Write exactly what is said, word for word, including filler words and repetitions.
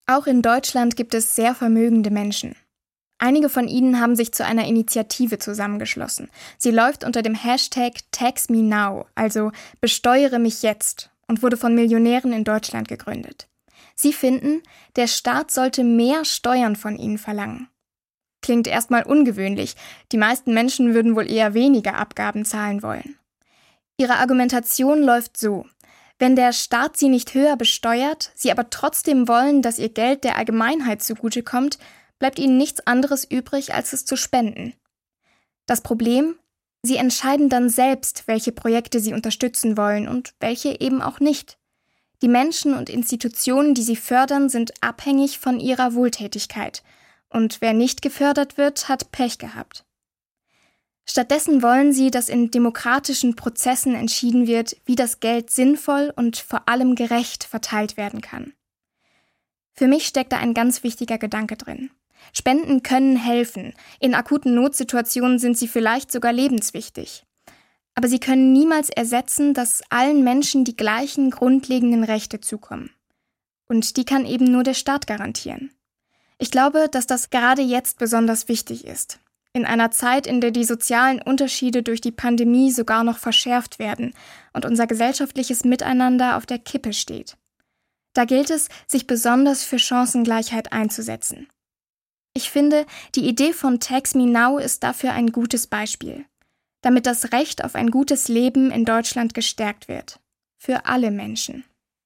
Auch in Deutschland gibt es sehr vermögende Menschen. Einige von ihnen haben sich zu einer Initiative zusammengeschlossen. Sie läuft unter dem Hashtag Tax Me Now, also besteuere mich jetzt, und wurde von Millionären in Deutschland gegründet. Sie finden, der Staat sollte mehr Steuern von ihnen verlangen. Klingt erstmal ungewöhnlich, die meisten Menschen würden wohl eher weniger Abgaben zahlen wollen. Ihre Argumentation läuft so: Wenn der Staat sie nicht höher besteuert, sie aber trotzdem wollen, dass ihr Geld der Allgemeinheit zugutekommt, bleibt ihnen nichts anderes übrig, als es zu spenden. Das Problem? Sie entscheiden dann selbst, welche Projekte sie unterstützen wollen und welche eben auch nicht. Die Menschen und Institutionen, die sie fördern, sind abhängig von ihrer Wohltätigkeit. Und wer nicht gefördert wird, hat Pech gehabt. Stattdessen wollen sie, dass in demokratischen Prozessen entschieden wird, wie das Geld sinnvoll und vor allem gerecht verteilt werden kann. Für mich steckt da ein ganz wichtiger Gedanke drin. Spenden können helfen. In akuten Notsituationen sind sie vielleicht sogar lebenswichtig. Aber sie können niemals ersetzen, dass allen Menschen die gleichen grundlegenden Rechte zukommen. Und die kann eben nur der Staat garantieren. Ich glaube, dass das gerade jetzt besonders wichtig ist. In einer Zeit, in der die sozialen Unterschiede durch die Pandemie sogar noch verschärft werden und unser gesellschaftliches Miteinander auf der Kippe steht. Da gilt es, sich besonders für Chancengleichheit einzusetzen. Ich finde, die Idee von Tax Me Now ist dafür ein gutes Beispiel, damit das Recht auf ein gutes Leben in Deutschland gestärkt wird. Für alle Menschen.